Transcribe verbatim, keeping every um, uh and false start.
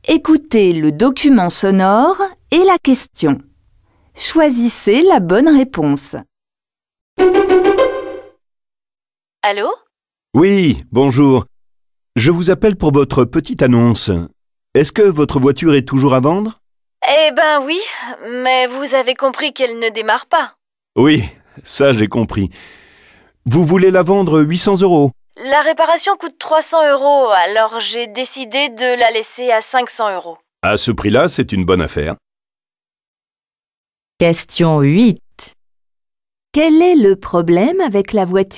Écoutez le document sonore et la question. Choisissez la bonne réponse. Allô? Oui, bonjour. Je vous appelle pour votre petite annonce. Est-ce que votre voiture est toujours à vendre? Eh ben oui, mais vous avez compris qu'elle ne démarre pas. Oui, ça j'ai compris. Vous voulez la vendre huit cents euros? La réparation coûte trois cents euros, alors j'ai décidé de la laisser à cinq cents euros. À ce prix-là, c'est une bonne affaire. Question huit. Quel est le problème avec la voiture ?